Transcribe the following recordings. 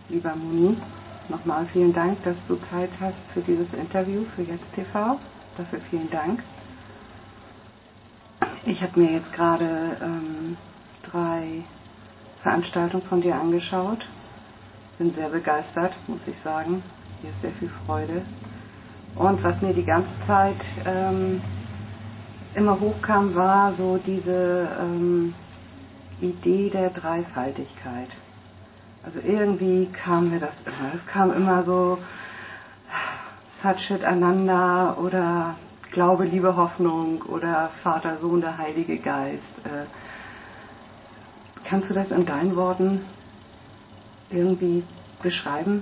Lieber Muni, nochmal vielen Dank, dass du Zeit hast für dieses Interview für Jetzt TV. Dafür vielen Dank. Ich habe mir jetzt gerade 3 Veranstaltungen von dir angeschaut. Bin sehr begeistert, muss ich sagen. Hier ist sehr viel Freude. Und was mir die ganze Zeit immer hochkam, war so diese Idee der Dreifaltigkeit. Also irgendwie kam mir das immer. Es kam immer so Satchit Ananda oder Glaube, Liebe, Hoffnung oder Vater, Sohn, der Heilige Geist. Kannst du das in deinen Worten irgendwie beschreiben?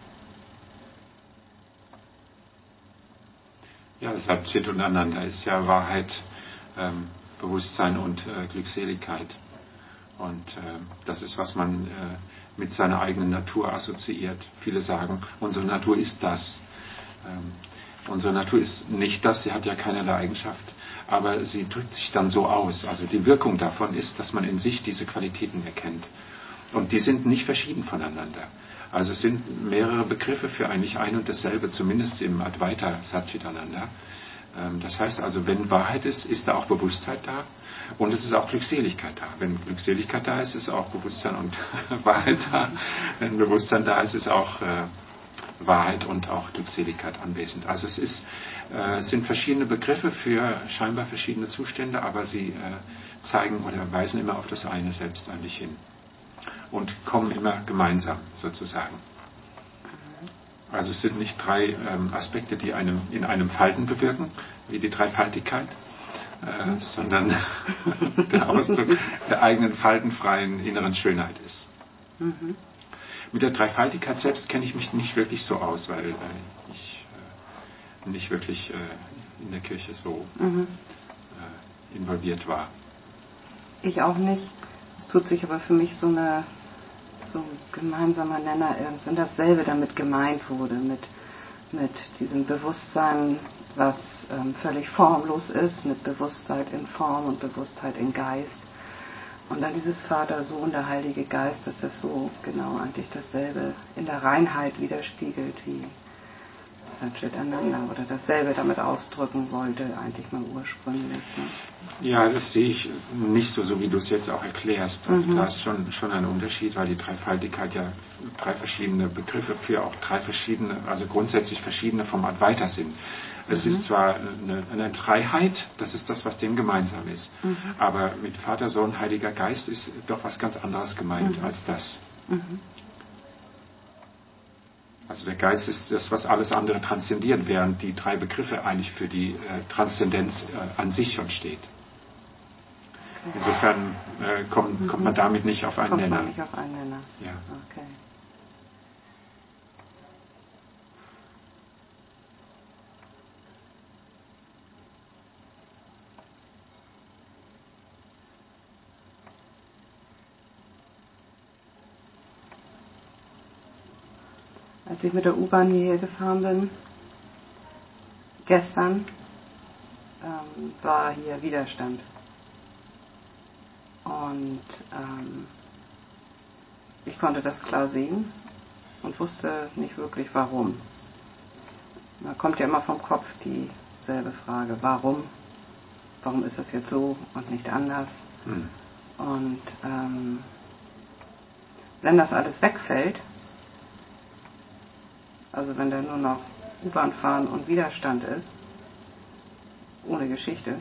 Ja, Satchit und Ananda ist ja Wahrheit, Bewusstsein und Glückseligkeit. Und das ist, was man mit seiner eigenen Natur assoziiert. Viele sagen, unsere Natur ist das. Unsere Natur ist nicht das, sie hat ja keinerlei Eigenschaft, aber sie drückt sich dann so aus. Also die Wirkung davon ist, dass man in sich diese Qualitäten erkennt. Und die sind nicht verschieden voneinander. Also es sind mehrere Begriffe für eigentlich ein und dasselbe, zumindest im Advaita Satchitananda. Das heißt also, wenn Wahrheit ist, ist da auch Bewusstheit da und es ist auch Glückseligkeit da. Wenn Glückseligkeit da ist, ist auch Bewusstsein und Wahrheit da. Wenn Bewusstsein da ist, ist auch Wahrheit und auch Glückseligkeit anwesend. Also es sind verschiedene Begriffe für scheinbar verschiedene Zustände, aber sie zeigen oder weisen immer auf das eine selbst eigentlich hin und kommen immer gemeinsam sozusagen. Also es sind nicht 3 Aspekte, die in einem Falten bewirken, wie die Dreifaltigkeit, sondern der Ausdruck der eigenen faltenfreien inneren Schönheit ist. Mhm. Mit der Dreifaltigkeit selbst kenne ich mich nicht wirklich so aus, weil ich nicht wirklich in der Kirche so involviert war. Ich auch nicht. Es tut sich aber für mich so ein gemeinsamer Nenner ist und dasselbe damit gemeint wurde, mit diesem Bewusstsein, was völlig formlos ist, mit Bewusstheit in Form und Bewusstheit in Geist. Und dann dieses Vater, Sohn, der Heilige Geist, dass das so genau eigentlich dasselbe in der Reinheit widerspiegelt wie Satchit Ananda oder dasselbe damit ausdrücken wollte, eigentlich mal ursprünglich. Ne? Ja, das sehe ich nicht so wie du es jetzt auch erklärst. Also da ist schon ein Unterschied, weil die Dreifaltigkeit ja 3 verschiedene Begriffe für auch 3 verschiedene, also grundsätzlich verschiedene vom Advaita sind. Es ist zwar eine Dreiheit, das ist das, was dem gemeinsam ist, aber mit Vater, Sohn, Heiliger Geist ist doch was ganz anderes gemeint als das. Also der Geist ist das, was alles andere transzendiert, während die 3 Begriffe eigentlich für die Transzendenz an sich schon steht. Insofern kommt man damit nicht auf einen Nenner. Nicht auf einen Nenner. Ja. Okay. Als ich mit der U-Bahn hierher gefahren bin, gestern, war hier Widerstand. Und ich konnte das klar sehen und wusste nicht wirklich warum. Da kommt ja immer vom Kopf dieselbe Frage, warum? Warum ist das jetzt so und nicht anders? Und wenn das alles wegfällt, also wenn da nur noch U-Bahn fahren und Widerstand ist, ohne Geschichte,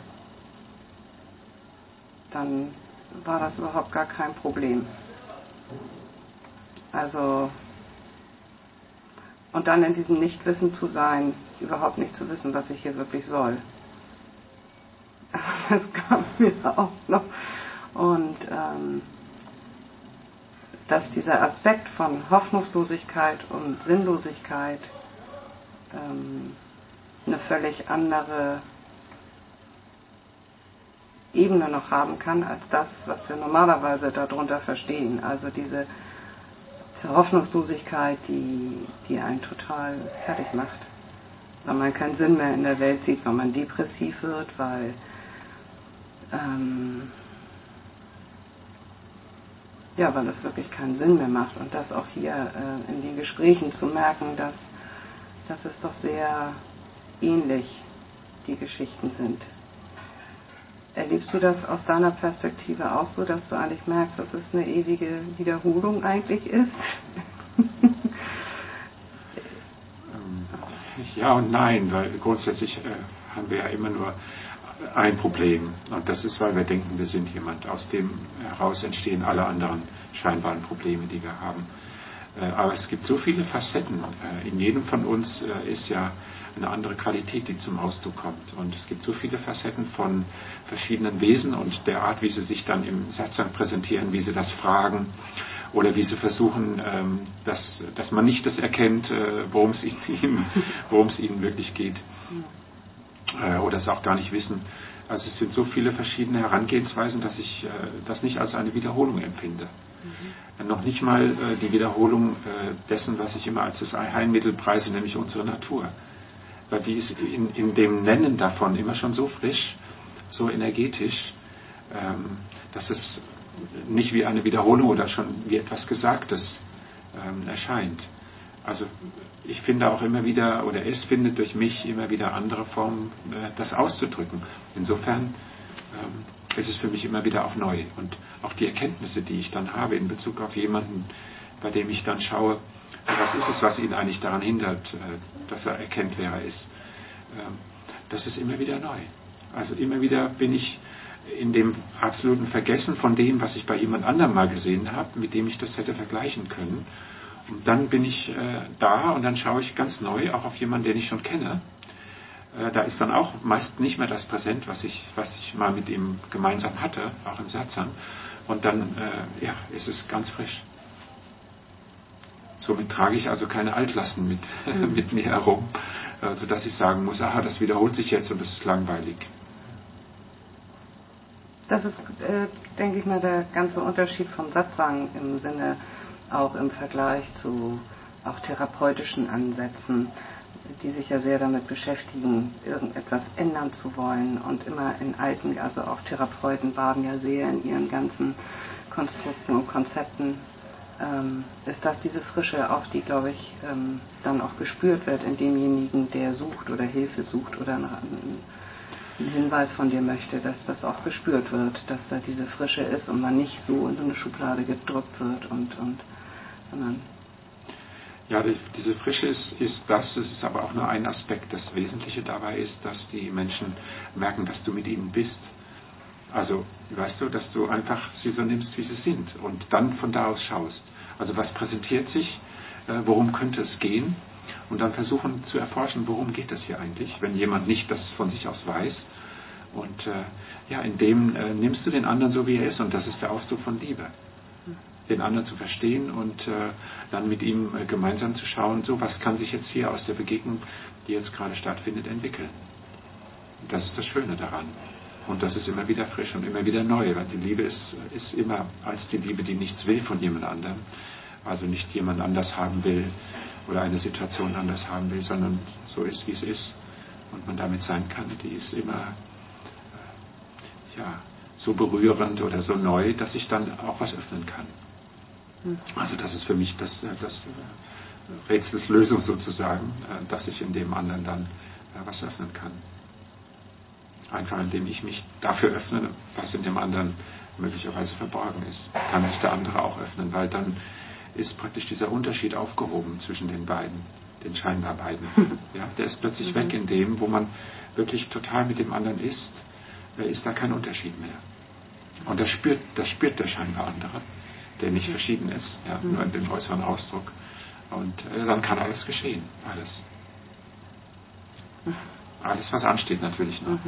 dann war das überhaupt gar kein Problem. Also, und dann in diesem Nichtwissen zu sein, überhaupt nicht zu wissen, was ich hier wirklich soll. Das kam mir auch noch. Und dass dieser Aspekt von Hoffnungslosigkeit und Sinnlosigkeit eine völlig andere Ebene noch haben kann, als das, was wir normalerweise darunter verstehen. Also diese Hoffnungslosigkeit, die einen total fertig macht. Weil man keinen Sinn mehr in der Welt sieht, weil man depressiv wird, weil ja, weil es wirklich keinen Sinn mehr macht. Und das auch hier in den Gesprächen zu merken, dass es doch sehr ähnlich die Geschichten sind. Erlebst du das aus deiner Perspektive auch so, dass du eigentlich merkst, dass es eine ewige Wiederholung eigentlich ist? Ja und nein, weil grundsätzlich haben wir ja immer nur ein Problem. Und das ist, weil wir denken, wir sind jemand. Aus dem heraus entstehen alle anderen scheinbaren Probleme, die wir haben. Aber es gibt so viele Facetten. In jedem von uns ist ja eine andere Qualität, die zum Ausdruck kommt. Und es gibt so viele Facetten von verschiedenen Wesen und der Art, wie sie sich dann im Satzang präsentieren, wie sie das fragen oder wie sie versuchen, dass man nicht das erkennt, worum es ihnen wirklich geht. Oder es auch gar nicht wissen. Also es sind so viele verschiedene Herangehensweisen, dass ich das nicht als eine Wiederholung empfinde. Noch nicht mal die Wiederholung dessen, was ich immer als das Heilmittel preise, nämlich unsere Natur. Weil die ist in dem Nennen davon immer schon so frisch, so energetisch, dass es nicht wie eine Wiederholung oder schon wie etwas Gesagtes erscheint. Also ich finde auch immer wieder, oder es findet durch mich immer wieder andere Formen, das auszudrücken. Insofern ist es für mich immer wieder auch neu. Und auch die Erkenntnisse, die ich dann habe in Bezug auf jemanden, bei dem ich dann schaue, was ist es, was ihn eigentlich daran hindert, dass er erkennt, wer er ist. Das ist immer wieder neu. Also immer wieder bin ich in dem absoluten Vergessen von dem, was ich bei jemand anderem mal gesehen habe, mit dem ich das hätte vergleichen können. Und dann bin ich da und dann schaue ich ganz neu auch auf jemanden, den ich schon kenne. Da ist dann auch meist nicht mehr das präsent, was ich mal mit ihm gemeinsam hatte, auch im Satsang. Und dann ist es ganz frisch. Somit trage ich also keine Altlasten mit mir herum, sodass ich sagen muss, aha, das wiederholt sich jetzt und das ist langweilig. Das ist, denke ich mal, der ganze Unterschied vom Satsang im Sinne, auch im Vergleich zu auch therapeutischen Ansätzen, die sich ja sehr damit beschäftigen, irgendetwas ändern zu wollen und immer in alten, also auch Therapeuten baden ja sehr in ihren ganzen Konstrukten und Konzepten, ist das diese Frische auch, die, glaube ich, dann auch gespürt wird in demjenigen, der sucht oder Hilfe sucht oder einen Hinweis von dir möchte, dass das auch gespürt wird, dass da diese Frische ist und man nicht so in so eine Schublade gedrückt wird sondern ja, diese Frische ist das, es ist aber auch nur ein Aspekt. Das Wesentliche dabei ist, dass die Menschen merken, dass du mit ihnen bist. Also, weißt du, dass du einfach sie so nimmst, wie sie sind und dann von da aus schaust. Also, was präsentiert sich, worum könnte es gehen? Und dann versuchen zu erforschen, worum geht es hier eigentlich, wenn jemand nicht das von sich aus weiß. Und in dem nimmst du den anderen so, wie er ist und das ist der Ausdruck von Liebe. Den anderen zu verstehen und dann mit ihm gemeinsam zu schauen, so was kann sich jetzt hier aus der Begegnung, die jetzt gerade stattfindet, entwickeln. Und das ist das Schöne daran. Und das ist immer wieder frisch und immer wieder neu, weil die Liebe ist immer als die Liebe, die nichts will von jemand anderem, also nicht jemand anders haben will oder eine Situation anders haben will, sondern so ist, wie es ist und man damit sein kann. Die ist immer so berührend oder so neu, dass ich dann auch was öffnen kann. Also das ist für mich das Rätselslösung sozusagen, dass ich in dem anderen dann was öffnen kann. Einfach indem ich mich dafür öffne, was in dem anderen möglicherweise verborgen ist, kann sich der andere auch öffnen, weil dann ist praktisch dieser Unterschied aufgehoben zwischen den beiden, den scheinbar beiden. Ja, der ist plötzlich weg in dem, wo man wirklich total mit dem anderen ist da kein Unterschied mehr. Und das spürt der scheinbar andere, der nicht verschieden ist, nur in dem äußeren Ausdruck. Und dann kann alles geschehen, alles. Alles, was ansteht, natürlich noch.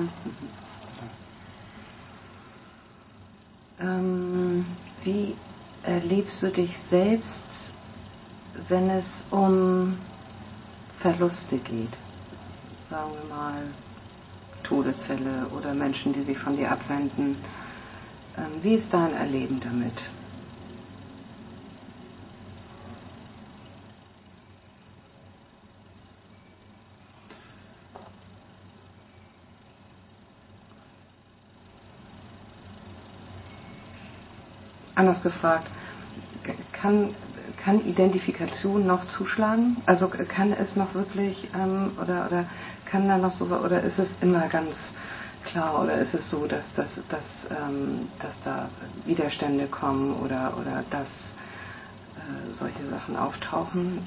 Wie erlebst du dich selbst, wenn es um Verluste geht? Sagen wir mal Todesfälle oder Menschen, die sich von dir abwenden. Wie ist dein Erleben damit? Anders gefragt, kann Identifikation noch zuschlagen? Also kann es noch wirklich oder kann da noch so, oder ist es immer ganz klar, oder ist es so, dass da Widerstände kommen oder dass solche Sachen auftauchen?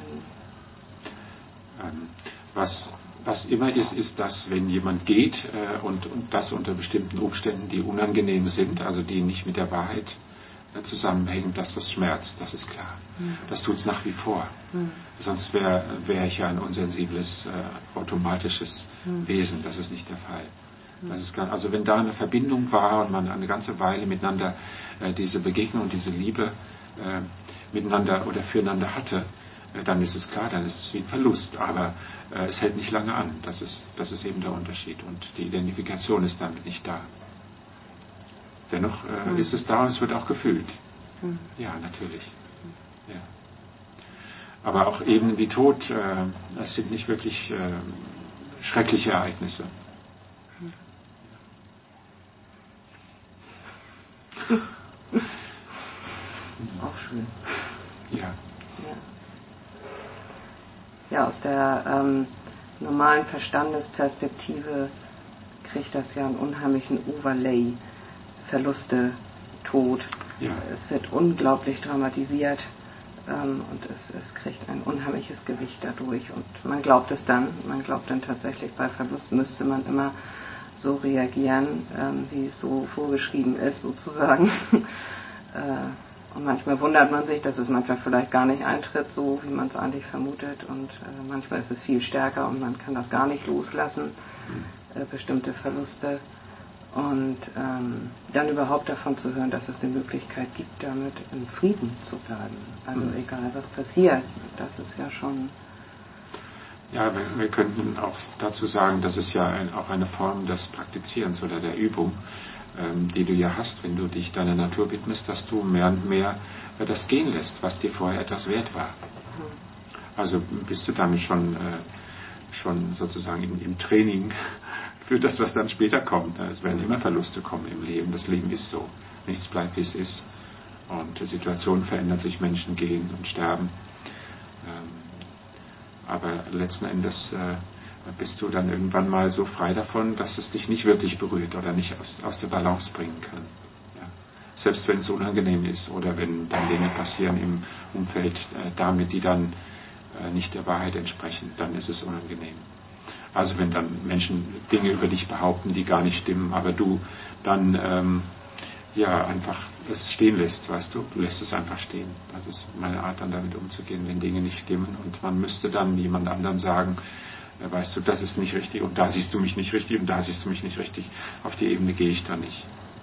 Was immer ist, dass wenn jemand geht und das unter bestimmten Umständen, die unangenehm sind, also die nicht mit der Wahrheit zusammenhängen, dass das schmerzt, das ist klar. Das tut es nach wie vor. Sonst wäre ich ja ein unsensibles, automatisches Wesen. Das ist nicht der Fall. Das ist also wenn da eine Verbindung war und man eine ganze Weile miteinander diese Begegnung und diese Liebe miteinander oder füreinander hatte, dann ist es klar, dann ist es wie ein Verlust. Aber es hält nicht lange an. Das ist eben der Unterschied. Und die Identifikation ist damit nicht da. Dennoch ist es da und es wird auch gefühlt. Ja, natürlich. Ja. Aber auch eben wie Tod, das sind nicht wirklich schreckliche Ereignisse. Auch schön. Ja. Ja, aus der normalen Verstandesperspektive kriegt das ja einen unheimlichen Overlay. Verluste, Tod. Ja. Es wird unglaublich dramatisiert und es kriegt ein unheimliches Gewicht dadurch. Und man glaubt es dann. Man glaubt dann tatsächlich, bei Verlust müsste man immer so reagieren, wie es so vorgeschrieben ist, sozusagen. Und manchmal wundert man sich, dass es manchmal vielleicht gar nicht eintritt, so wie man es eigentlich vermutet. Und manchmal ist es viel stärker und man kann das gar nicht loslassen, bestimmte Verluste. Und dann überhaupt davon zu hören, dass es eine Möglichkeit gibt, damit in Frieden zu bleiben. Also egal, was passiert, das ist ja schon... Ja, wir könnten auch dazu sagen, dass es ja auch eine Form des Praktizierens oder der Übung, die du ja hast, wenn du dich deiner Natur widmest, dass du mehr und mehr das gehen lässt, was dir vorher etwas wert war. Also bist du damit schon sozusagen im Training für das, was dann später kommt. Es werden immer Verluste kommen im Leben. Das Leben ist so. Nichts bleibt, wie es ist. Und Situationen verändern sich, Menschen gehen und sterben. Aber letzten Endes bist du dann irgendwann mal so frei davon, dass es dich nicht wirklich berührt oder nicht aus der Balance bringen kann. Ja. Selbst wenn es unangenehm ist oder wenn dann Dinge passieren im Umfeld damit, die dann nicht der Wahrheit entsprechen, dann ist es unangenehm. Also wenn dann Menschen Dinge über dich behaupten, die gar nicht stimmen, aber du dann einfach es stehen lässt, weißt du, du lässt es einfach stehen. Das ist meine Art, dann damit umzugehen, wenn Dinge nicht stimmen und man müsste dann jemand anderem sagen, weißt du, das ist nicht richtig und da siehst du mich nicht richtig und da siehst du mich nicht richtig. Auf die Ebene gehe ich da nicht.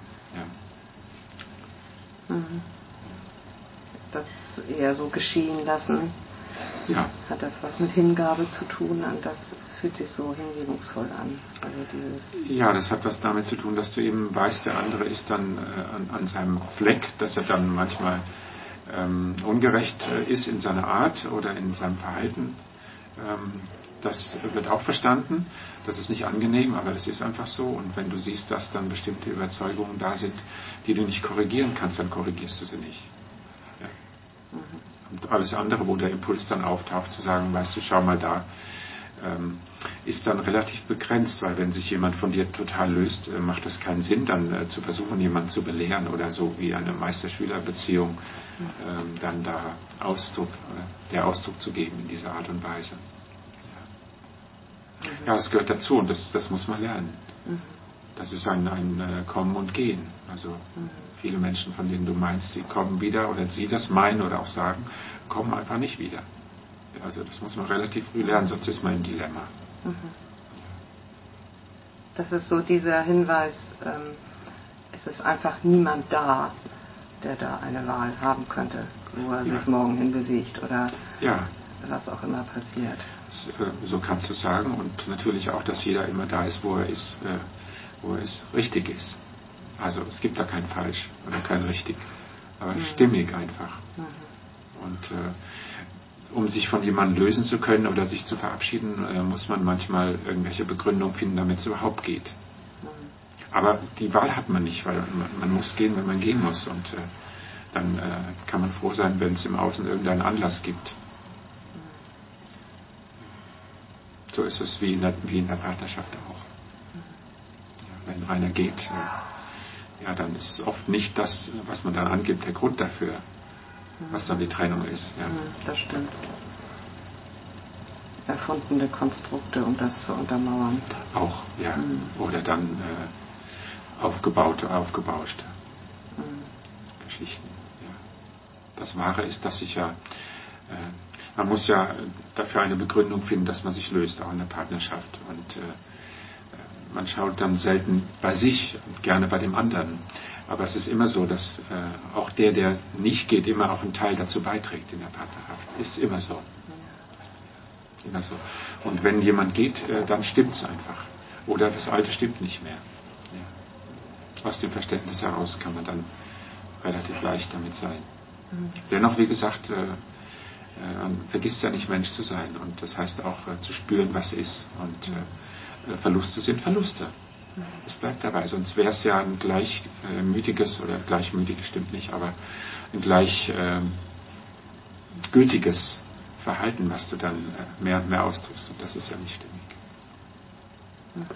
Ja. Das eher so geschehen lassen. Ja. Hat das was mit Hingabe zu tun? Und das fühlt sich so hingebungsvoll an. Also ja, das hat was damit zu tun, dass du eben weißt, der andere ist dann an seinem Fleck, dass er dann manchmal ungerecht ist in seiner Art oder in seinem Verhalten. Das wird auch verstanden. Das ist nicht angenehm, aber es ist einfach so. Und wenn du siehst, dass dann bestimmte Überzeugungen da sind, die du nicht korrigieren kannst, dann korrigierst du sie nicht. Ja. Und alles andere, wo der Impuls dann auftaucht, zu sagen, weißt du, schau mal da, ist dann relativ begrenzt, weil wenn sich jemand von dir total löst, macht es keinen Sinn, dann zu versuchen, jemanden zu belehren oder so wie eine Meister-Schüler-Beziehung dann da Ausdruck zu geben in dieser Art und Weise. Ja, es gehört dazu und das muss man lernen. Das ist ein Kommen und Gehen. Also viele Menschen, von denen du meinst, die kommen wieder oder sie das meinen oder auch sagen, kommen einfach nicht wieder. Also das muss man relativ früh lernen, sonst ist man im Dilemma. Das ist so dieser Hinweis, es ist einfach niemand da, der da eine Wahl haben könnte, wo er sich morgen hinbewegt oder was auch immer passiert. So kannst du sagen und natürlich auch, dass jeder immer da ist, wo er es richtig ist. Also es gibt da kein Falsch oder kein Richtig, aber stimmig einfach. Und um sich von jemandem lösen zu können oder sich zu verabschieden, muss man manchmal irgendwelche Begründungen finden, damit es überhaupt geht. Aber die Wahl hat man nicht, weil man muss gehen, wenn man gehen muss. Und dann kann man froh sein, wenn es im Außen irgendeinen Anlass gibt. So ist es wie in der Partnerschaft auch. Ja, wenn einer geht, dann ist oft nicht das, was man dann angibt, der Grund dafür, was dann die Trennung ist. Ja. Das stimmt. Erfundene Konstrukte, um das zu untermauern. Auch, ja. Oder dann aufgebauschte Geschichten. Ja. Das Wahre ist, dass sich man muss ja dafür eine Begründung finden, dass man sich löst, auch in der Partnerschaft. Und man schaut dann selten bei sich und gerne bei dem anderen. Aber es ist immer so, dass auch der nicht geht, immer auch einen Teil dazu beiträgt in der Partnerschaft. Ist immer so. Immer so. Und wenn jemand geht, dann stimmt es einfach. Oder das Alte stimmt nicht mehr. Ja. Aus dem Verständnis heraus kann man dann relativ leicht damit sein. Dennoch, wie gesagt, man vergisst ja nicht, Mensch zu sein. Und das heißt auch zu spüren, was ist. Und Verluste sind Verluste. Es bleibt dabei. Sonst wäre es ja ein gleichmütiges, oder gleichmütig stimmt nicht, aber ein gültiges Verhalten, was du dann mehr und mehr ausdrückst. Und das ist ja nicht stimmig.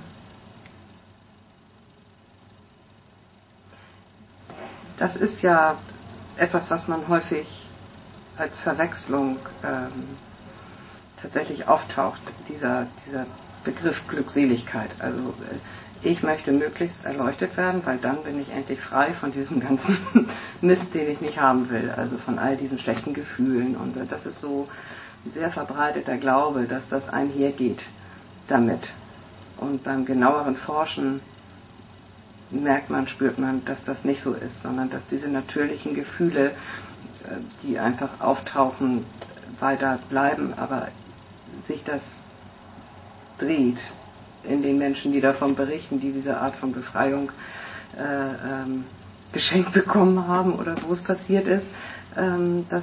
Das ist ja etwas, was man häufig als Verwechslung tatsächlich auftaucht, dieser Begriff Glückseligkeit. Also ich möchte möglichst erleuchtet werden, weil dann bin ich endlich frei von diesem ganzen Mist, den ich nicht haben will. Also von all diesen schlechten Gefühlen. Und das ist so ein sehr verbreiteter Glaube, dass das einhergeht damit. Und beim genaueren Forschen spürt man, dass das nicht so ist, sondern dass diese natürlichen Gefühle, die einfach auftauchen, weiter bleiben, aber sich das dreht in den Menschen, die davon berichten, die diese Art von Befreiung geschenkt bekommen haben oder wo es passiert ist, dass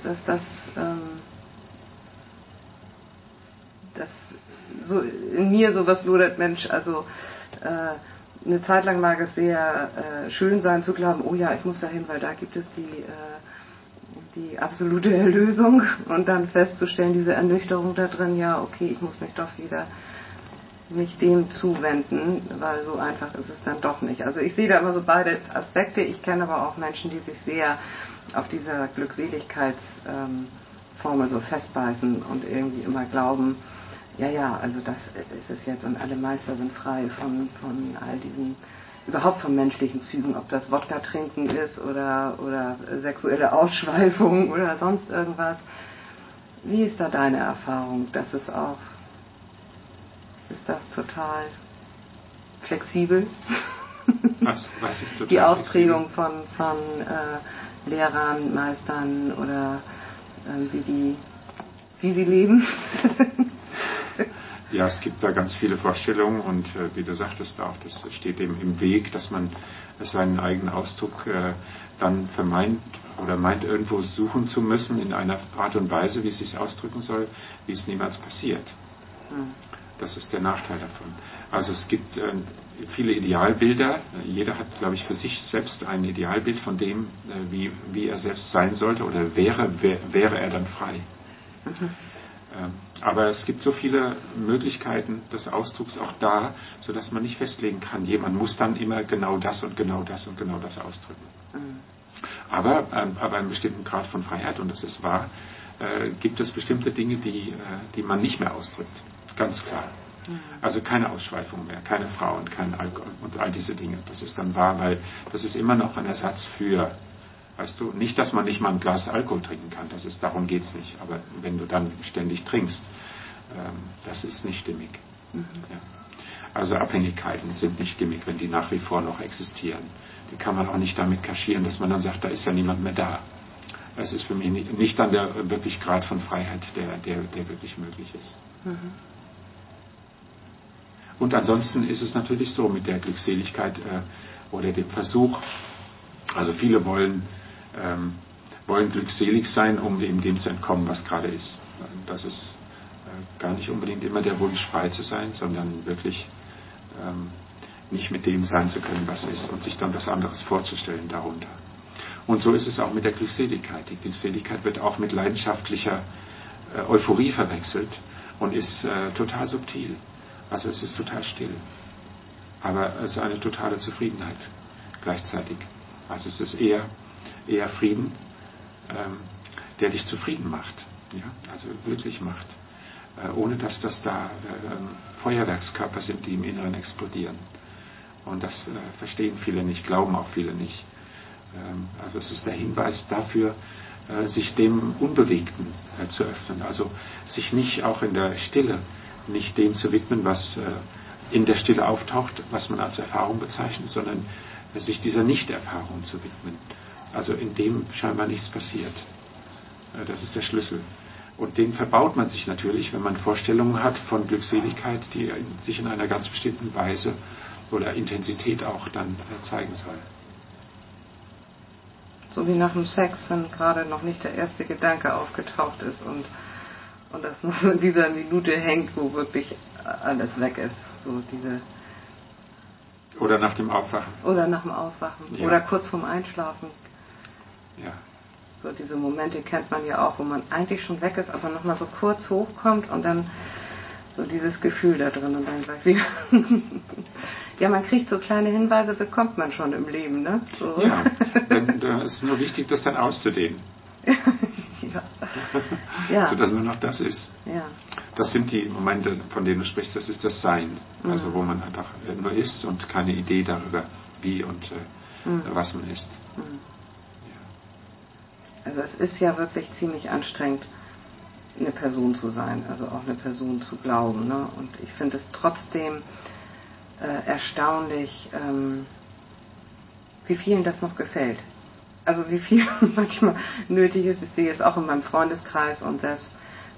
so in mir sowas lodert, Mensch, also eine Zeit lang mag es sehr schön sein zu glauben, oh ja, ich muss dahin, weil da gibt es die absolute Erlösung, und dann festzustellen, diese Ernüchterung da drin, ja, okay, ich muss mich doch wieder dem zuwenden, weil so einfach ist es dann doch nicht. Also ich sehe da immer so beide Aspekte. Ich kenne aber auch Menschen, die sich sehr auf dieser Glückseligkeitsformel so festbeißen und irgendwie immer glauben, ja, also das ist es jetzt und alle Meister sind frei von all diesen, überhaupt von menschlichen Zügen, ob das Wodka trinken ist oder sexuelle Ausschweifung oder sonst irgendwas. Wie ist da deine Erfahrung? Ist das total flexibel? Was ist total die Ausprägung von Lehrern, Meistern oder wie sie leben? Ja, es gibt da ganz viele Vorstellungen und wie du sagtest auch, das steht dem im Weg, dass man seinen eigenen Ausdruck dann vermeint oder meint, irgendwo suchen zu müssen in einer Art und Weise, wie es sich ausdrücken soll, wie es niemals passiert. Das ist der Nachteil davon. Also es gibt viele Idealbilder. Jeder hat, glaube ich, für sich selbst ein Idealbild von dem, wie er selbst sein sollte oder wäre er dann frei. Aber es gibt so viele Möglichkeiten des Ausdrucks auch da, sodass man nicht festlegen kann, jemand muss dann immer genau das und genau das und genau das ausdrücken. Aber einem bestimmten Grad von Freiheit, und das ist wahr, gibt es bestimmte Dinge, die man nicht mehr ausdrückt. Ganz klar. Also keine Ausschweifung mehr, keine Frauen, kein Alkohol und all diese Dinge. Das ist dann wahr, weil das ist immer noch ein Ersatz für, weißt du, nicht, dass man nicht mal ein Glas Alkohol trinken kann, darum geht es nicht. Aber wenn du dann ständig trinkst, das ist nicht stimmig. Ja. Also Abhängigkeiten sind nicht stimmig, wenn die nach wie vor noch existieren. Die kann man auch nicht damit kaschieren, dass man dann sagt, da ist ja niemand mehr da. Es ist für mich nicht dann der wirklich Grad von Freiheit, der wirklich möglich ist. Und ansonsten ist es natürlich so mit der Glückseligkeit oder dem Versuch, also viele wollen glückselig sein, um eben dem zu entkommen, was gerade ist. Das ist gar nicht unbedingt immer der Wunsch, frei zu sein, sondern wirklich nicht mit dem sein zu können, was ist, und sich dann was anderes vorzustellen darunter. Und so ist es auch mit der Glückseligkeit. Die Glückseligkeit wird auch mit leidenschaftlicher Euphorie verwechselt und ist total subtil. Also es ist total still. Aber es ist eine totale Zufriedenheit gleichzeitig. Also es ist eher Frieden, der dich zufrieden macht. Ja? Also wirklich macht. Ohne dass das da Feuerwerkskörper sind, die im Inneren explodieren. Und das verstehen viele nicht, glauben auch viele nicht. Also es ist der Hinweis dafür, sich dem Unbewegten zu öffnen. Also sich nicht auch in der Stille, nicht dem zu widmen, was in der Stille auftaucht, was man als Erfahrung bezeichnet, sondern sich dieser Nicht-Erfahrung zu widmen. Also in dem scheinbar nichts passiert. Das ist der Schlüssel. Und den verbaut man sich natürlich, wenn man Vorstellungen hat von Glückseligkeit, die sich in einer ganz bestimmten Weise oder Intensität auch dann zeigen soll. So wie nach dem Sex, wenn gerade noch nicht der erste Gedanke aufgetaucht ist und das noch so in dieser Minute hängt, wo wirklich alles weg ist. So diese oder nach dem Aufwachen. Oder nach dem Aufwachen. Ja. Oder kurz vorm Einschlafen. Ja. So diese Momente kennt man ja auch, wo man eigentlich schon weg ist, aber nochmal so kurz hochkommt und dann so dieses Gefühl da drin und dann gleich wieder. Ja, man kriegt so kleine Hinweise, bekommt man schon im Leben, ne? So. Ja, es ist nur wichtig, das dann auszudehnen. Ja. Ja. So dass nur noch das ist. Ja. Das sind die Momente, von denen du sprichst, das ist das Sein. Also wo man einfach nur ist und keine Idee darüber, wie und was man ist. Also es ist ja wirklich ziemlich anstrengend, eine Person zu sein, also auch eine Person zu glauben. Ne? Und ich finde es trotzdem erstaunlich, wie vielen das noch gefällt. Also wie viel manchmal nötig ist. Ich sehe jetzt auch in meinem Freundeskreis und selbst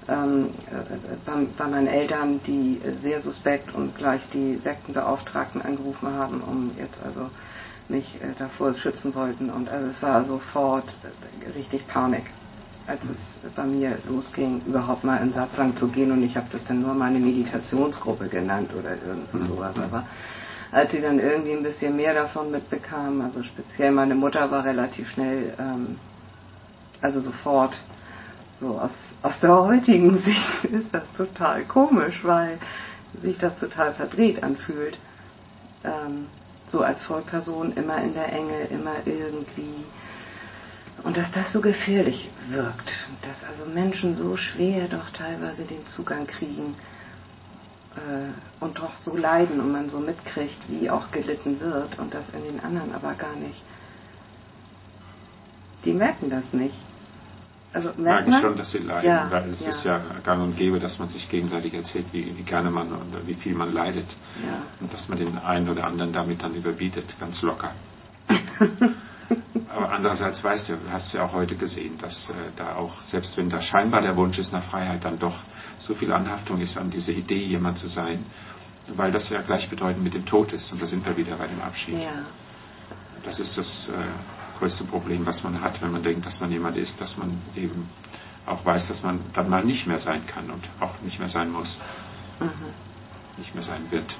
bei meinen Eltern, die sehr suspekt und gleich die Sektenbeauftragten angerufen haben, um jetzt also mich davor schützen wollten. Und also es war sofort richtig Panik, als es bei mir losging, überhaupt mal in Satsang zu gehen. Und ich habe das dann nur meine Meditationsgruppe genannt oder irgendwie sowas. Aber als sie dann irgendwie ein bisschen mehr davon mitbekamen, also speziell meine Mutter war relativ schnell, also sofort, so aus der heutigen Sicht ist das total komisch, weil sich das total verdreht anfühlt. So als Vollperson immer in der Enge, immer irgendwie. Und dass das so gefährlich wirkt. Dass also Menschen so schwer doch teilweise den Zugang kriegen und doch so leiden und man so mitkriegt, wie auch gelitten wird und das in den anderen aber gar nicht. Die merken das nicht. Also merke ich schon, dass sie leiden, ja, weil es ist ja gang und gäbe, dass man sich gegenseitig erzählt, wie gerne man und wie viel man leidet. Ja. Und dass man den einen oder anderen damit dann überbietet, ganz locker. Aber andererseits weißt du, hast ja auch heute gesehen, dass da auch, selbst wenn da scheinbar der Wunsch ist nach Freiheit, dann doch so viel Anhaftung ist an diese Idee, jemand zu sein, weil das ja gleichbedeutend mit dem Tod ist. Und da sind wir wieder bei dem Abschied. Ja. Das ist das größte Problem, was man hat, wenn man denkt, dass man jemand ist, dass man eben auch weiß, dass man dann mal nicht mehr sein kann und auch nicht mehr sein muss. Nicht mehr sein wird.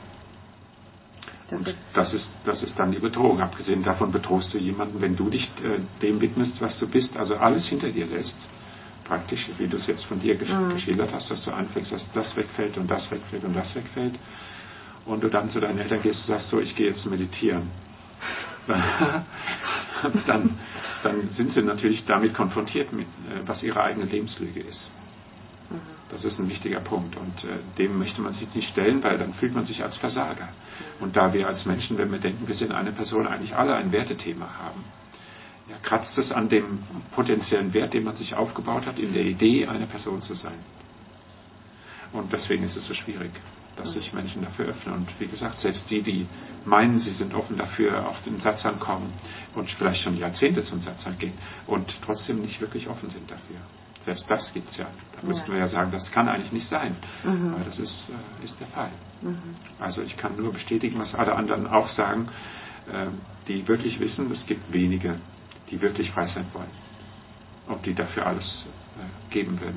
Und das ist dann die Bedrohung. Abgesehen davon bedrohst du jemanden, wenn du dich dem widmest, was du bist, also alles hinter dir lässt. Praktisch, wie du es jetzt von dir geschildert hast, dass du anfängst, dass das wegfällt und das wegfällt und das wegfällt. Und du dann zu deinen Eltern gehst und sagst so, ich gehe jetzt meditieren. dann sind sie natürlich damit konfrontiert, mit, was ihre eigene Lebenslüge ist. Das ist ein wichtiger Punkt und dem möchte man sich nicht stellen, weil dann fühlt man sich als Versager. Und da wir als Menschen, wenn wir denken, wir sind eine Person, eigentlich alle ein Wertethema haben, ja, kratzt es an dem potenziellen Wert, den man sich aufgebaut hat, in der Idee, eine Person zu sein. Und deswegen ist es so schwierig, dass sich Menschen dafür öffnen. Und wie gesagt, selbst die meinen, sie sind offen dafür, auf den Satsang kommen und vielleicht schon Jahrzehnte zum Satsang gehen und trotzdem nicht wirklich offen sind dafür. Selbst das gibt es ja. Da müssten wir ja sagen, das kann eigentlich nicht sein. Aber das ist der Fall. Also ich kann nur bestätigen, was alle anderen auch sagen, die wirklich wissen, es gibt wenige, die wirklich frei sein wollen. Und die dafür alles geben würden.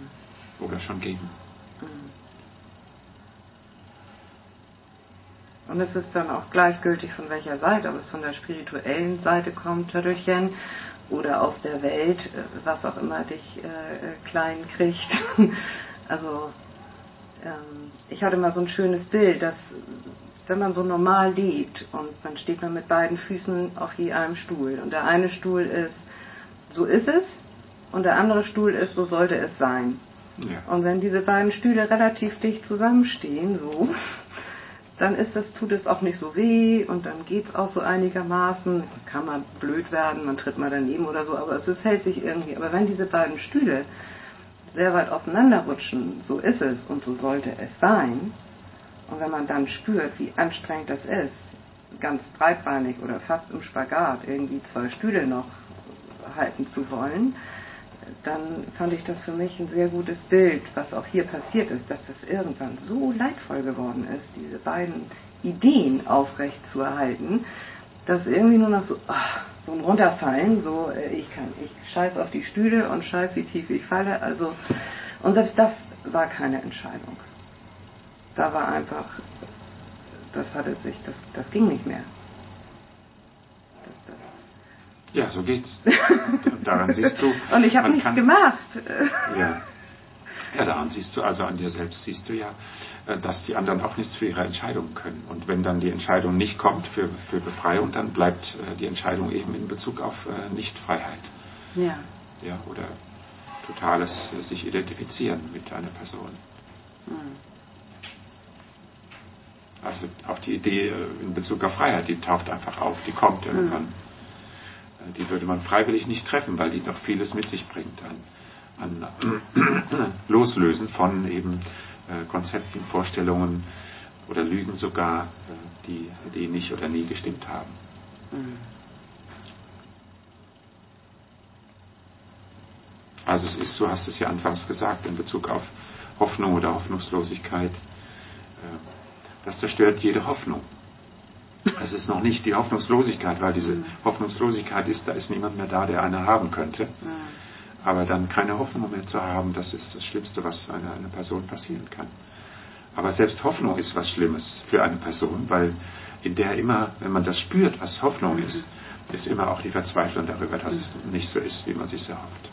Oder schon geben. Und es ist dann auch gleichgültig, von welcher Seite, ob es von der spirituellen Seite kommt, Töttelchen, oder aus der Welt, was auch immer dich klein kriegt. Also ich hatte mal so ein schönes Bild, dass wenn man so normal lebt und dann steht man mit beiden Füßen auf je einem Stuhl und der eine Stuhl ist, so ist es, und der andere Stuhl ist, so sollte es sein. Ja. Und wenn diese beiden Stühle relativ dicht zusammenstehen, so, dann tut es auch nicht so weh und dann geht es auch so einigermaßen. Kann man blöd werden, man tritt mal daneben oder so, aber es hält sich irgendwie. Aber wenn diese beiden Stühle sehr weit auseinanderrutschen, so ist es und so sollte es sein, und wenn man dann spürt, wie anstrengend das ist, ganz breitbeinig oder fast im Spagat irgendwie 2 Stühle noch halten zu wollen, dann fand ich das für mich ein sehr gutes Bild, was auch hier passiert ist, dass das irgendwann so leidvoll geworden ist, diese beiden Ideen aufrecht zu erhalten, dass irgendwie nur noch so ein Runterfallen, so ich scheiß auf die Stühle und scheiß wie tief ich falle, also, und selbst das war keine Entscheidung. Da war einfach, das ging nicht mehr. Ja, so geht's. Und daran siehst du. Und ich habe nichts gemacht. Ja. Ja, daran siehst du, also an dir selbst siehst du ja, dass die anderen auch nichts für ihre Entscheidungen können. Und wenn dann die Entscheidung nicht kommt für Befreiung, dann bleibt die Entscheidung eben in Bezug auf Nichtfreiheit. Ja. Ja, oder totales sich identifizieren mit einer Person. Also auch die Idee in Bezug auf Freiheit, die taucht einfach auf, die kommt irgendwann. Die würde man freiwillig nicht treffen, weil die doch vieles mit sich bringt an Loslösen von eben Konzepten, Vorstellungen oder Lügen sogar, die nicht oder nie gestimmt haben. Also es ist, so hast du es ja anfangs gesagt, in Bezug auf Hoffnung oder Hoffnungslosigkeit, das zerstört jede Hoffnung. Es ist noch nicht die Hoffnungslosigkeit, weil diese Hoffnungslosigkeit ist, da ist niemand mehr da, der eine haben könnte. Aber dann keine Hoffnung mehr zu haben, das ist das Schlimmste, was einer Person passieren kann. Aber selbst Hoffnung ist was Schlimmes für eine Person, weil in der immer, wenn man das spürt, was Hoffnung ist immer auch die Verzweiflung darüber, dass es nicht so ist, wie man sich erhofft.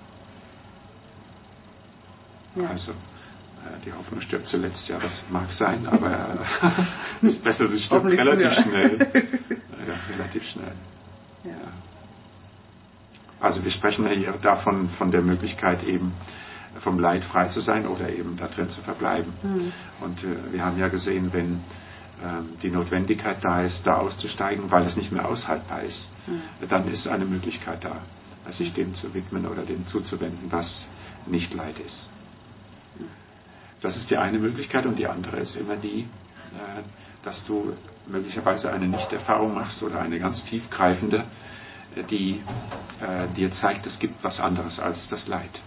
Ja. Also die Hoffnung stirbt zuletzt, ja, das mag sein, aber es ist besser, sie stirbt relativ schnell. Ja, relativ schnell. Ja. Also wir sprechen ja hier davon, von der Möglichkeit eben vom Leid frei zu sein oder eben da drin zu verbleiben. Und wir haben ja gesehen, wenn die Notwendigkeit da ist, da auszusteigen, weil es nicht mehr aushaltbar ist, dann ist eine Möglichkeit da, sich dem zu widmen oder dem zuzuwenden, was nicht Leid ist. Das ist die eine Möglichkeit, und die andere ist immer die, dass du möglicherweise eine Nichterfahrung machst oder eine ganz tiefgreifende, die dir zeigt, es gibt was anderes als das Leid.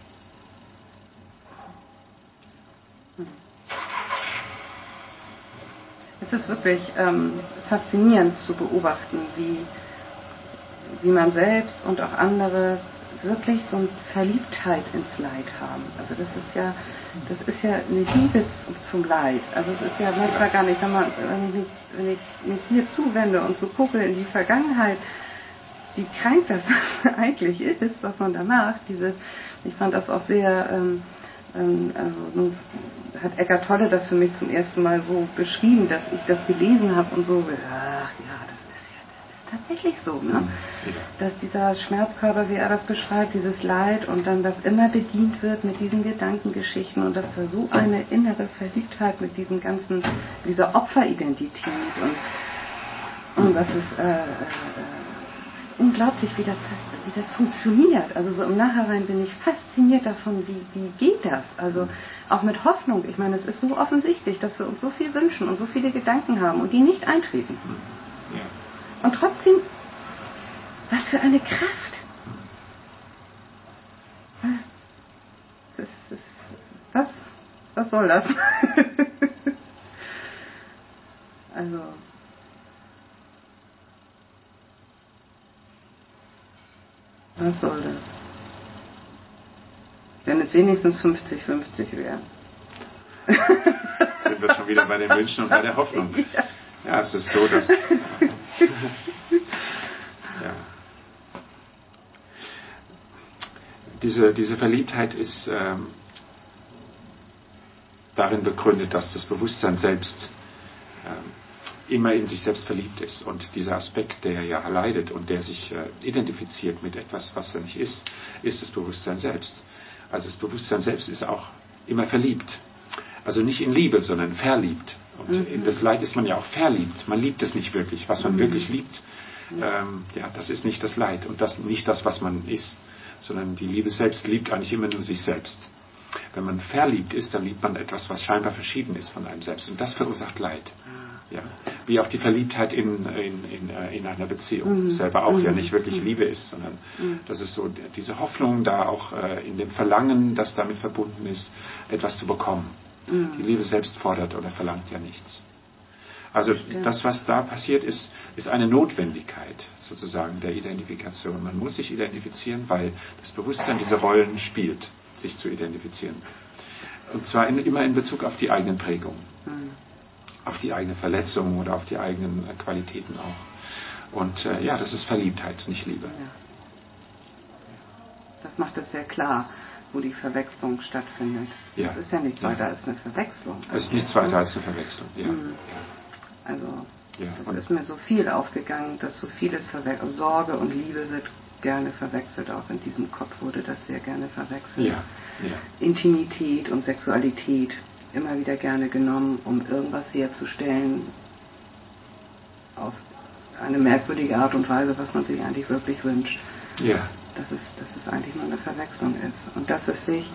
Es ist wirklich faszinierend zu beobachten, wie man selbst und auch andere wirklich so eine Verliebtheit ins Leid haben. Also das ist ja eine Liebe zum Leid. Also es ist ja manchmal gar nicht, wenn ich mich hier zuwende und so gucke in die Vergangenheit, wie krank das eigentlich ist, was man da macht. Ich fand das auch sehr, also hat Eckhart Tolle das für mich zum ersten Mal so beschrieben, dass ich das gelesen habe und so, ach ja, das ist tatsächlich so, ne? Dass dieser Schmerzkörper, wie er das beschreibt, dieses Leid und dann das immer bedient wird mit diesen Gedankengeschichten und dass da so eine innere Verliebtheit mit diesem ganzen, dieser Opferidentität und das ist unglaublich, wie das funktioniert. Also so im Nachhinein bin ich fasziniert davon, wie geht das? Also auch mit Hoffnung. Ich meine, es ist so offensichtlich, dass wir uns so viel wünschen und so viele Gedanken haben und die nicht eintreten. Und trotzdem, was für eine Kraft. Was soll das? Also was soll das? Wenn es wenigstens 50-50 wäre. Sind wir schon wieder bei den Wünschen und bei der Hoffnung. Ja, es ist so, dass... ja. Diese Verliebtheit ist darin begründet, dass das Bewusstsein selbst immer in sich selbst verliebt ist. Und dieser Aspekt, der ja leidet und der sich identifiziert mit etwas, was er nicht ist, ist das Bewusstsein selbst. Also das Bewusstsein selbst ist auch immer verliebt. Also nicht in Liebe, sondern verliebt. Und in das Leid ist man ja auch verliebt. Man liebt es nicht wirklich. Was man wirklich liebt, das ist nicht das Leid und das nicht das, was man ist, sondern die Liebe selbst liebt eigentlich immer nur sich selbst. Wenn man verliebt ist, dann liebt man etwas, was scheinbar verschieden ist von einem selbst. Und das verursacht Leid. Ja. Wie auch die Verliebtheit in einer Beziehung. Selber auch ja nicht wirklich Liebe ist, sondern das ist so diese Hoffnung da auch in dem Verlangen, das damit verbunden ist, etwas zu bekommen. Die Liebe selbst fordert oder verlangt ja nichts. Also das, was da passiert, ist eine Notwendigkeit sozusagen der Identifikation. Man muss sich identifizieren, weil das Bewusstsein diese Rollen spielt, sich zu identifizieren. Und zwar immer in Bezug auf die eigenen Prägungen, auf die eigene Verletzung oder auf die eigenen Qualitäten auch. Und das ist Verliebtheit, nicht Liebe. Ja. Das macht es sehr klar, wo die Verwechslung stattfindet. Das ist ja nichts weiter als eine Verwechslung. Es ist nichts weiter als eine Verwechslung, ja. Also, das ist mir so viel aufgegangen, dass so vieles Sorge und Liebe wird gerne verwechselt. Auch in diesem Kopf wurde das sehr gerne verwechselt. Ja. Intimität und Sexualität immer wieder gerne genommen, um irgendwas herzustellen auf eine merkwürdige Art und Weise, was man sich eigentlich wirklich wünscht. Ja. Dass es eigentlich nur eine Verwechslung ist. Und dass es sich,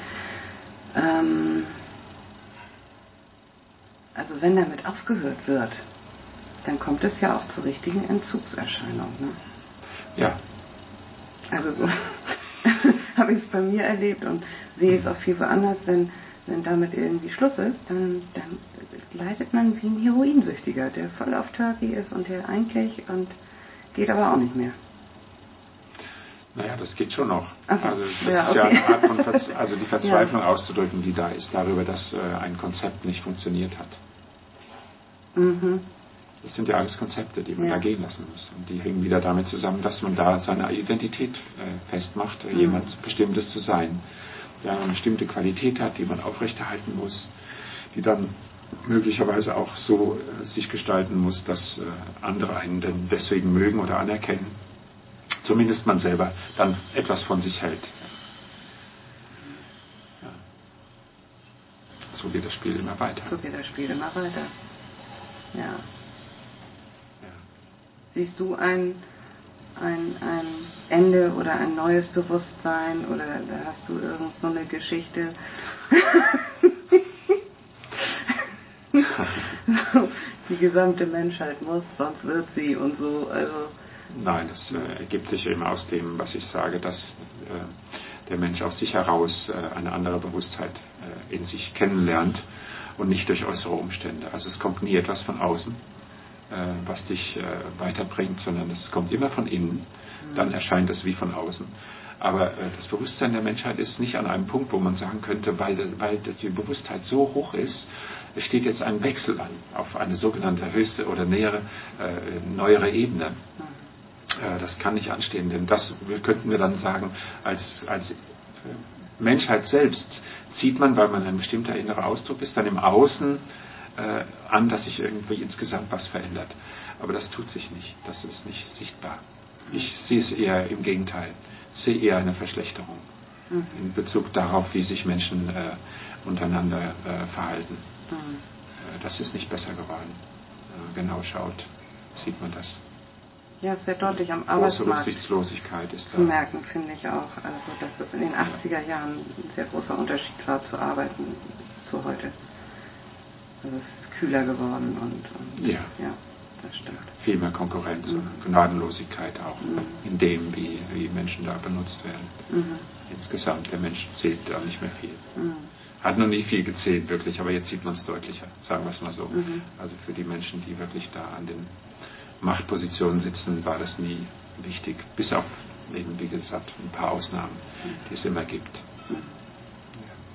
also wenn damit aufgehört wird, dann kommt es ja auch zu richtigen Entzugserscheinungen. Ne? Ja. Also so habe ich es bei mir erlebt und sehe es auch viel woanders, wenn damit irgendwie Schluss ist, dann leidet man wie ein Heroinsüchtiger, der voll auf Turkey ist und der eigentlich und geht aber auch nicht mehr. Naja, das geht schon noch. Also das ist ja eine Art von die Verzweiflung auszudrücken, die da ist, darüber, dass ein Konzept nicht funktioniert hat. Das sind ja alles Konzepte, die man da gehen lassen muss. Und die hängen wieder damit zusammen, dass man da seine Identität festmacht, jemand Bestimmtes zu sein. Der eine bestimmte Qualität hat, die man aufrechterhalten muss, die dann möglicherweise auch so sich gestalten muss, dass andere einen denn deswegen mögen oder anerkennen. Zumindest man selber dann etwas von sich hält. Ja. So geht das Spiel immer weiter. Ja. Siehst du ein Ende oder ein neues Bewusstsein oder hast du irgend so eine Geschichte? Die gesamte Menschheit muss, sonst wird sie und so. Also nein, das ergibt sich eben aus dem, was ich sage, dass der Mensch aus sich heraus eine andere Bewusstheit in sich kennenlernt und nicht durch äußere Umstände. Also es kommt nie etwas von außen, was dich weiterbringt, sondern es kommt immer von innen. Dann erscheint es wie von außen. Aber das Bewusstsein der Menschheit ist nicht an einem Punkt, wo man sagen könnte, weil die Bewusstheit so hoch ist, es steht jetzt ein Wechsel an auf eine sogenannte höchste oder neuere Ebene. Das kann nicht anstehen, denn das könnten wir dann sagen, als Menschheit selbst zieht man, weil man ein bestimmter innerer Ausdruck ist, dann im Außen an, dass sich irgendwie insgesamt was verändert. Aber das tut sich nicht, das ist nicht sichtbar. Ich sehe es eher im Gegenteil. Ich sehe eher eine Verschlechterung in Bezug darauf, wie sich Menschen untereinander verhalten. Das ist nicht besser geworden. Wenn man genau schaut, sieht man das. Ja, es wird deutlich am Große Arbeitsmarkt Rücksichtslosigkeit ist zu da. merken, finde ich auch. Also, dass das in den 80er Jahren ein sehr großer Unterschied war zu arbeiten zu heute. Also es ist kühler geworden und ja, das stimmt. Viel mehr Konkurrenz und Gnadenlosigkeit auch in dem, wie Menschen da benutzt werden. Insgesamt, der Mensch zählt da nicht mehr viel. Hat noch nie viel gezählt, wirklich, aber jetzt sieht man es deutlicher, sagen wir es mal so. Also für die Menschen, die wirklich da an den Machtpositionen sitzen, war das nie wichtig, bis auf eben, wie gesagt, ein paar Ausnahmen, die es immer gibt.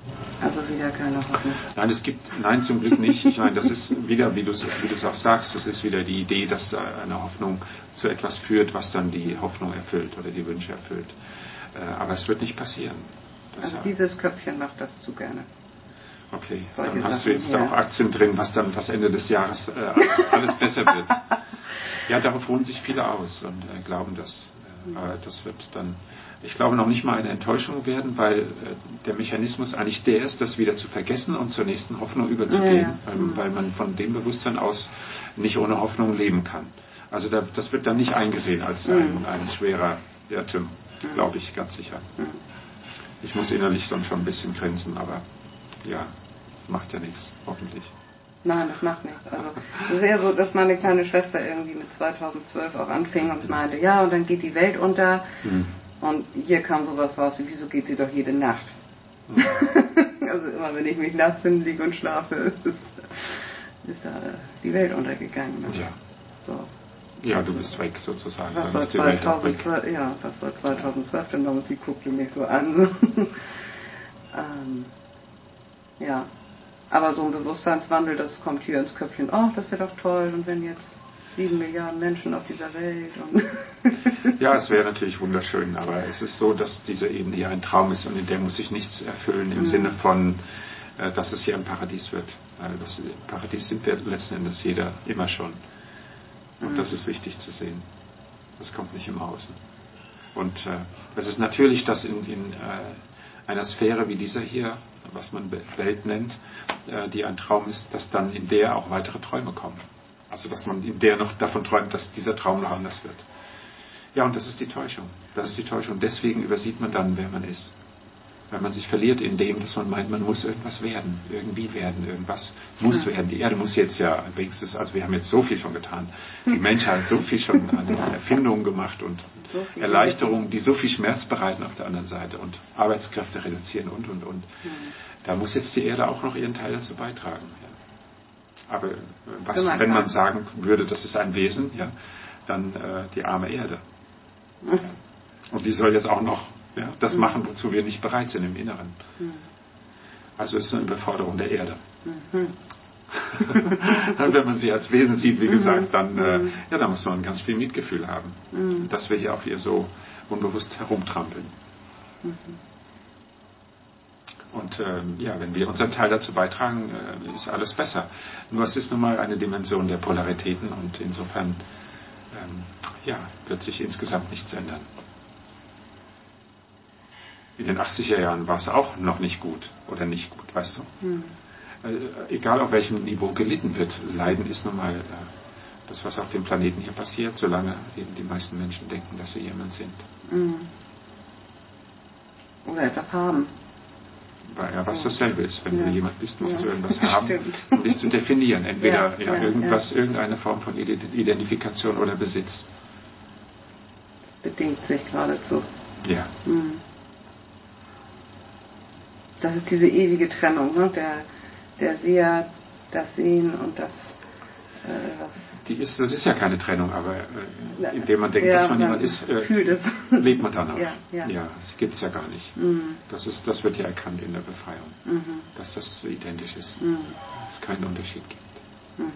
Also wieder keine Hoffnung. Nein, zum Glück nicht. Ich meine, das ist wieder, wie du es auch sagst, das ist wieder die Idee, dass da eine Hoffnung zu etwas führt, was dann die Hoffnung erfüllt oder die Wünsche erfüllt. Aber es wird nicht passieren. Also dieses Köpfchen macht das zu gerne. Okay, Solche dann hast Sachen, du jetzt ja. auch Aktien drin, was dann das Ende des Jahres alles besser wird. Ja, darauf ruhen sich viele aus und glauben das. Aber das wird dann, ich glaube, noch nicht mal eine Enttäuschung werden, weil der Mechanismus eigentlich der ist, das wieder zu vergessen und zur nächsten Hoffnung überzugehen, weil man von dem Bewusstsein aus nicht ohne Hoffnung leben kann. Also das wird dann nicht eingesehen als ein schwerer Irrtum, glaube ich, ganz sicher. Ich muss innerlich dann schon ein bisschen grenzen, aber ja, das macht ja nichts, hoffentlich. Nein, das macht nichts. Also es ist eher so, dass meine kleine Schwester irgendwie mit 2012 auch anfing und meinte, ja, und dann geht die Welt unter. Und hier kam sowas raus, wie wieso geht sie doch jede Nacht? Also immer wenn ich mich nachts hinlege und schlafe, ist da die Welt untergegangen. Ne? Ja. So. Ja, du bist weg sozusagen. Was soll 2012, ja, was soll 2012 denn noch? Und sie guckte mich so an. Ja. Aber so ein Bewusstseinswandel, das kommt hier ins Köpfchen, oh, das wäre doch toll, und wenn jetzt 7 Milliarden Menschen auf dieser Welt und ja, es wäre natürlich wunderschön, aber es ist so, dass diese Ebene hier ein Traum ist und in der muss sich nichts erfüllen im Sinne von, dass es hier ein Paradies wird. Weil das Paradies sind wir letzten Endes jeder immer schon. Und das ist wichtig zu sehen. Das kommt nicht im Außen. Und es ist natürlich, dass in einer Sphäre wie dieser hier, was man Welt nennt, die ein Traum ist, dass dann in der auch weitere Träume kommen. Also dass man in der noch davon träumt, dass dieser Traum noch anders wird. Ja, und das ist die Täuschung. Das ist die Täuschung. Deswegen übersieht man dann, wer man ist. Weil man sich verliert in dem, dass man meint, man muss irgendwas werden, irgendwie werden, irgendwas muss werden. Die Erde muss jetzt ja wenigstens, also wir haben jetzt so viel schon getan. Die Menschheit hat so viel schon an Erfindungen gemacht und so Erleichterungen, die so viel Schmerz bereiten auf der anderen Seite und Arbeitskräfte reduzieren und. Da muss jetzt die Erde auch noch ihren Teil dazu beitragen. Ja. Aber wenn man sagen würde, das ist ein Wesen, ja, dann die arme Erde. Und die soll jetzt auch noch das machen, wozu wir nicht bereit sind im Inneren. Also es ist eine Überforderung der Erde. Wenn man sie als Wesen sieht, wie gesagt, dann da muss man ganz viel Mitgefühl haben. Dass wir hier auch hier so unbewusst herumtrampeln. Und wenn wir unseren Teil dazu beitragen, ist alles besser. Nur es ist nun mal eine Dimension der Polaritäten und insofern wird sich insgesamt nichts ändern. In den 80er Jahren war es auch noch nicht gut oder nicht gut, weißt du? Egal auf welchem Niveau gelitten wird, Leiden ist nun mal das, was auf dem Planeten hier passiert, solange eben die meisten Menschen denken, dass sie jemand sind. Oder etwas haben. Weil was dasselbe ist. Wenn du jemand bist, musst du irgendwas haben, um dich zu definieren. Entweder irgendeine Form von Identifikation oder Besitz. Das bedingt sich geradezu. Ja. Das ist diese ewige Trennung, ne? Der Seher, das Sehen und das was. Das ist ja keine Trennung, aber indem man denkt, dass man jemand ist, lebt man danach. Das gibt es ja gar nicht. Das wird ja erkannt in der Befreiung, dass das so identisch ist, dass es keinen Unterschied gibt.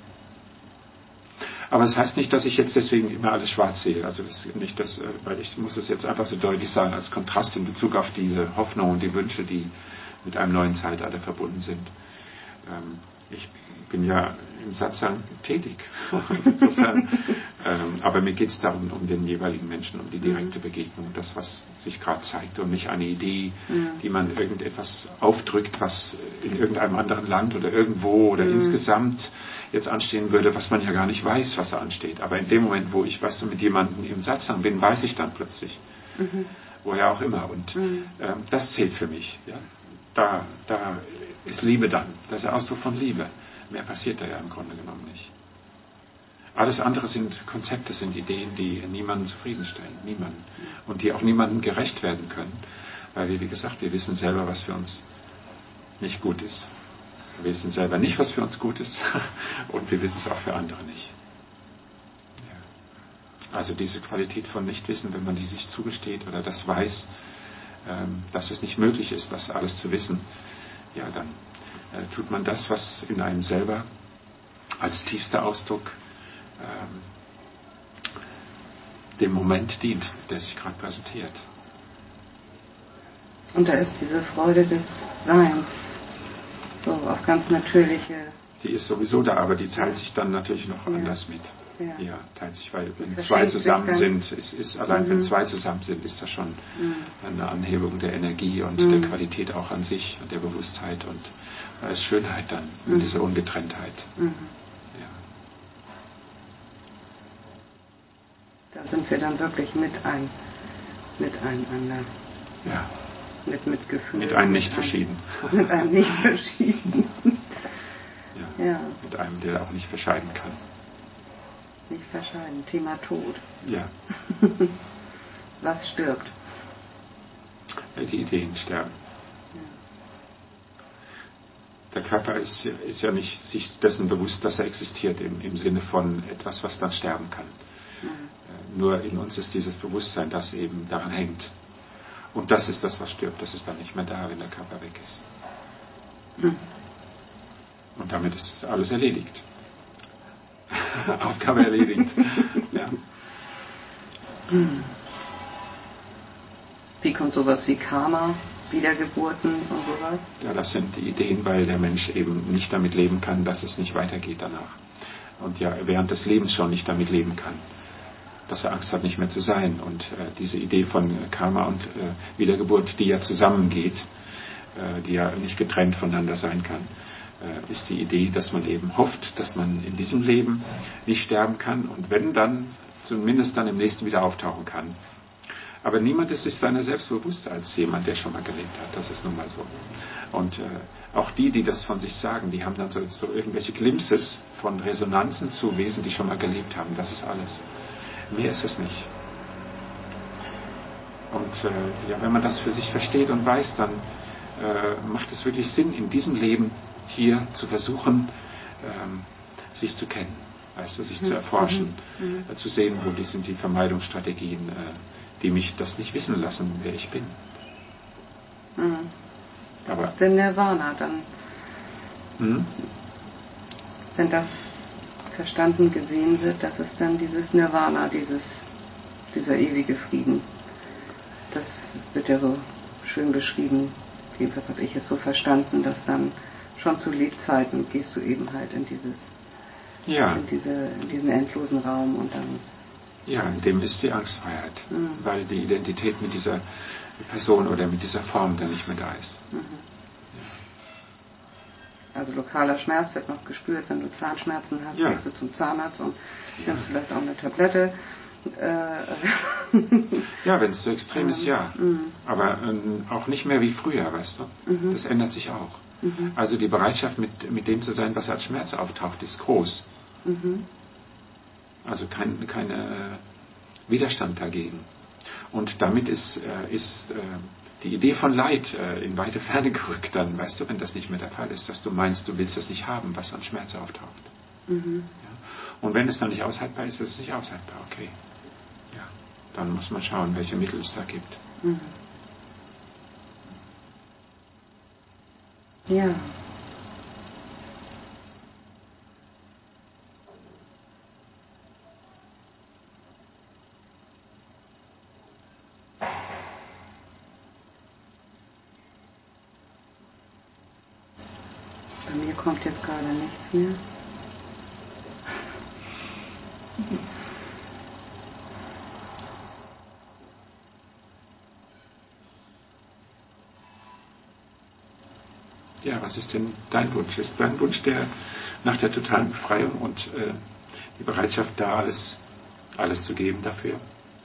Aber es heißt nicht, dass ich jetzt deswegen immer alles schwarz sehe. Also das ist nicht das, weil ich muss es jetzt einfach so deutlich sagen, als Kontrast in Bezug auf diese Hoffnung und die Wünsche, die mit einem neuen Zeitalter verbunden sind. Ich bin ja im Satsang tätig. Insofern, aber mir geht es darum, um den jeweiligen Menschen, um die direkte Begegnung, das, was sich gerade zeigt und nicht eine Idee, die man irgendetwas aufdrückt, was in irgendeinem anderen Land oder irgendwo oder insgesamt jetzt anstehen würde, was man ja gar nicht weiß, was da ansteht. Aber in dem Moment, wo ich, mit jemandem im Satsang bin, weiß ich dann plötzlich. Woher auch immer. Und das zählt für mich. Ja? Da ist Liebe dann. Das ist der Ausdruck von Liebe. Mehr passiert da ja im Grunde genommen nicht. Alles andere sind Konzepte, sind Ideen, die niemanden zufriedenstellen. Niemanden. Und die auch niemandem gerecht werden können. Weil wir, wie gesagt, wir wissen selber, was für uns nicht gut ist. Wir wissen selber nicht, was für uns gut ist. Und wir wissen es auch für andere nicht. Ja. Also diese Qualität von Nichtwissen, wenn man die sich zugesteht oder das weiß, dass es nicht möglich ist, das alles zu wissen, ja, dann tut man das, was in einem selber als tiefster Ausdruck dem Moment dient, der sich gerade präsentiert. Und da ist diese Freude des Seins, so auf ganz natürliche... Die ist sowieso da, aber die teilt sich dann natürlich noch anders mit. Ja, teilt sich, weil wenn zwei zusammen sind, allein wenn zwei zusammen sind, ist das schon eine Anhebung der Energie und der Qualität auch an sich und der Bewusstheit, und da ist Schönheit dann in dieser Ungetrenntheit. Ja. Da sind wir dann wirklich miteinander. Ja. Mit Mitgefühl. Mit einem nicht verschieden. Mit einem nicht verschieden. Ja. Mit einem, der auch nicht verscheiden kann. Nicht verscheiden. Thema Tod. Ja. Was stirbt? Die Ideen sterben. Ja. Der Körper ist ja nicht sich dessen bewusst, dass er existiert, im Sinne von etwas, was dann sterben kann. Nur in uns ist dieses Bewusstsein, das eben daran hängt. Und das ist das, was stirbt. Das ist dann nicht mehr da, wenn der Körper weg ist. Und damit ist alles erledigt. Aufgabe erledigt. Ja. Wie kommt sowas wie Karma, Wiedergeburten und sowas? Ja, das sind die Ideen, weil der Mensch eben nicht damit leben kann, dass es nicht weitergeht danach. Und ja, während des Lebens schon nicht damit leben kann. Dass er Angst hat, nicht mehr zu sein. Und diese Idee von Karma und Wiedergeburt, die ja zusammengeht, die ja nicht getrennt voneinander sein kann, ist die Idee, dass man eben hofft, dass man in diesem Leben nicht sterben kann und wenn dann, zumindest dann im nächsten wieder auftauchen kann. Aber niemand ist sich seiner selbst bewusst als jemand, der schon mal gelebt hat. Das ist nun mal so. Und auch die das von sich sagen, die haben dann so irgendwelche Glimpses von Resonanzen zu Wesen, die schon mal gelebt haben. Das ist alles. Mehr ist es nicht. Und wenn man das für sich versteht und weiß, dann macht es wirklich Sinn, in diesem Leben hier zu versuchen, sich zu kennen, sich zu erforschen, zu sehen, wo sind die Vermeidungsstrategien, die mich das nicht wissen lassen, wer ich bin. Das ist der Nirvana dann. Wenn das verstanden gesehen wird, das ist dann dieses Nirvana, dieser ewige Frieden. Das wird ja so schön beschrieben, jedenfalls habe ich es so verstanden, dass dann schon zu Lebzeiten gehst du eben halt in diesen endlosen Raum und dann... Ja, in dem ist die Angstfreiheit, weil die Identität mit dieser Person oder mit dieser Form dann nicht mehr da ist. Also lokaler Schmerz wird noch gespürt, wenn du Zahnschmerzen hast, gehst du zum Zahnarzt und nimmst vielleicht auch eine Tablette. Ja, wenn es so extrem ist, ja. Aber auch nicht mehr wie früher, weißt du. Das ändert sich auch. Also die Bereitschaft, mit dem zu sein, was als Schmerz auftaucht, ist groß. Also kein Widerstand dagegen. Und damit ist die Idee von Leid in weite Ferne gerückt dann, weißt du, wenn das nicht mehr der Fall ist, dass du meinst, du willst das nicht haben, was an Schmerz auftaucht. Ja? Und wenn es dann nicht aushaltbar ist, ist es nicht aushaltbar, okay. Ja. Dann muss man schauen, welche Mittel es da gibt. Ja. Bei mir kommt jetzt gerade nichts mehr. Ja, was ist denn dein Wunsch? Ist dein Wunsch der nach der totalen Befreiung und die Bereitschaft, da alles zu geben dafür?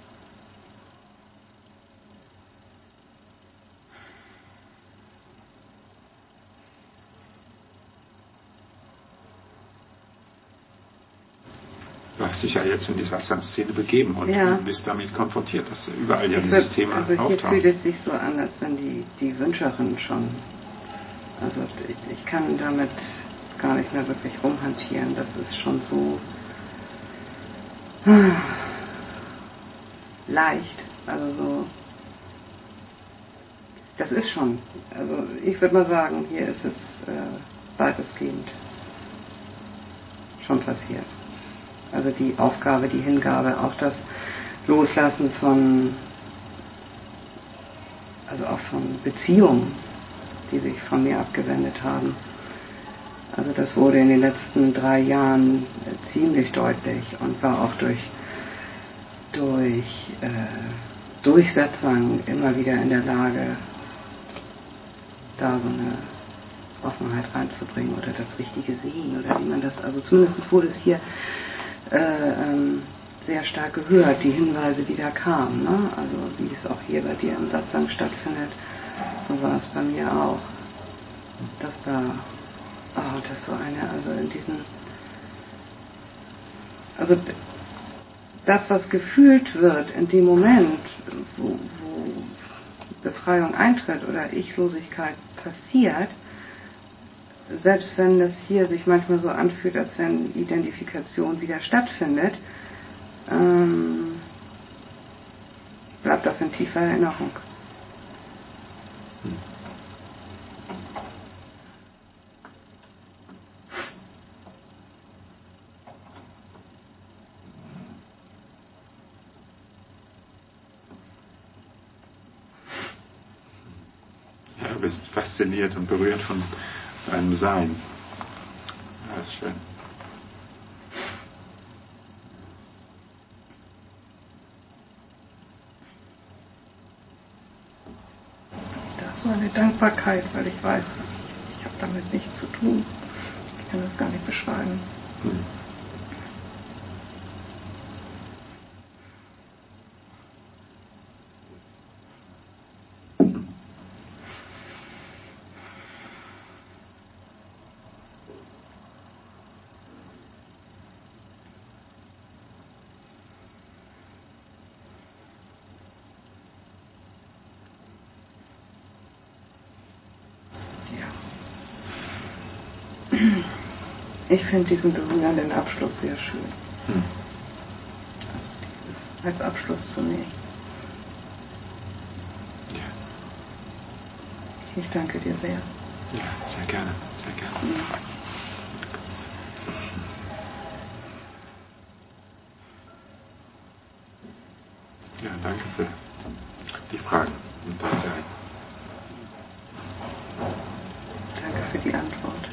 Du hast dich ja jetzt in die Satsang-Szene begeben und bist damit konfrontiert, dass überall dieses Thema auftaucht. Also hier fühlt es sich so an, als wenn die Wünscherin schon... Also ich kann damit gar nicht mehr wirklich rumhantieren. Das ist schon so leicht. Also so das ist schon, also ich würde mal sagen, hier ist es weitestgehend schon passiert. Also die Aufgabe, die Hingabe, auch das Loslassen von, also auch von Beziehungen, die sich von mir abgewendet haben. Also das wurde in den letzten 3 Jahren ziemlich deutlich und war auch durch Durchsetzung immer wieder in der Lage, da so eine Offenheit reinzubringen oder das richtige Sehen oder wie man das, also zumindest wurde es hier sehr stark gehört, die Hinweise, die da kamen, ne? Also wie es auch hier bei dir im Satsang stattfindet, so war es bei mir auch, dass da, das so eine, also in diesen, also das, was gefühlt wird in dem Moment, wo Befreiung eintritt oder Ichlosigkeit passiert, selbst wenn das hier sich manchmal so anfühlt, als wenn Identifikation wieder stattfindet, bleibt das in tiefer Erinnerung. Ja, du bist fasziniert und berührt von seinem Sein. Ja, das ist schön. Das ist so eine Dankbarkeit, weil ich weiß, ich habe damit nichts zu tun. Ich kann das gar nicht beschreiben. Ich finde diesen berührenden Abschluss sehr schön. Also dieses als Abschluss zu nehmen. Ja. Ich danke dir sehr. Ja, sehr gerne, sehr gerne. Ja, danke für die Fragen und dein Sein. Danke für die Antwort.